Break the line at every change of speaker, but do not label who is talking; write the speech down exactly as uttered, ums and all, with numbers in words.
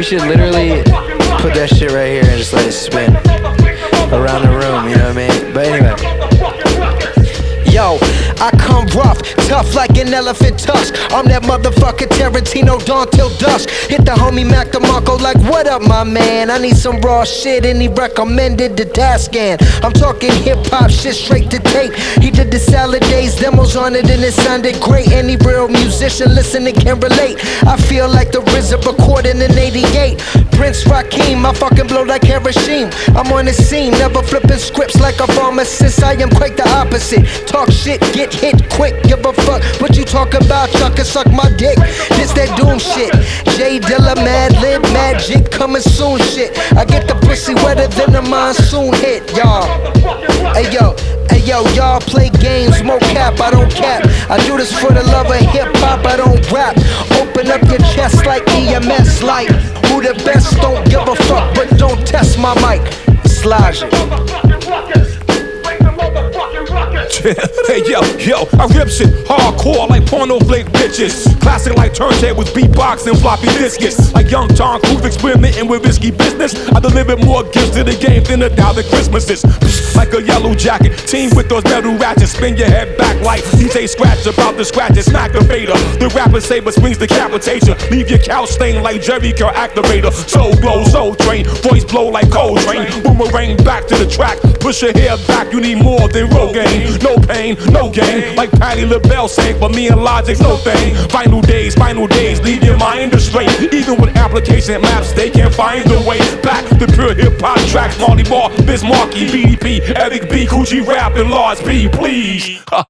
should literally put that shit right here and just let it spin around the room, you know what I mean? But anyway.
Yo, I come rough, tough like an elephant tusk. I'm that motherfucker Tarantino, dawn till dusk. Hit the homie Mac DeMarco like, what up, my man? I need some raw shit and he recommended the Tascan. I'm talking hip-hop shit straight to tape. He did the Salad Days demos on it and it sounded great. Any real musician listening can relate. I feel like the R Z A recording in eighty-eight. Prince Rakeem, I fucking blow like Hiroshima. I'm on the scene, never flipping scripts like a pharmacist. I am quite the opposite. Talk shit, get hit quick, give a fuck what you talk about, y'all can suck my dick. This that doom shit, J Dilla, Mad Lib, Magic, coming soon shit. I get the pussy wetter than the monsoon hit, y'all. Hey yo, hey yo, y'all play games, mo cap, I don't cap. I do this for the love of hip hop, I don't rap. Open up your chest like E M S, like who the best, don't give a fuck, but don't test my mic. Slide it.
Hey yo, yo, I rip shit hardcore like porno flake bitches. Classic like turntables, beatbox and floppy biscuits. Like young Tom Cruise experimenting with risky business. I deliver more gifts to the game than a thousand Christmases. Like a yellow jacket, team with those metal ratchets. Spin your head back like D J Scratch about the scratches. Smack the fader, the rapper saber swings decapitation. Leave your couch stained like Jerry Curl activator. Soul glow, soul train, voice blow like Coltrane. Boomerang back to the track, push your hair back. You need more than Rogaine. No pain, no gain, like Patti LaBelle sang, but me and Logic's no thing. Final days, final days, leave your mind astray. Even with application maps, they can't find the way back to pure hip-hop tracks. Marley Marl, Biz Markie, B D P, Eric B, Coochie Rap, and Large B, please.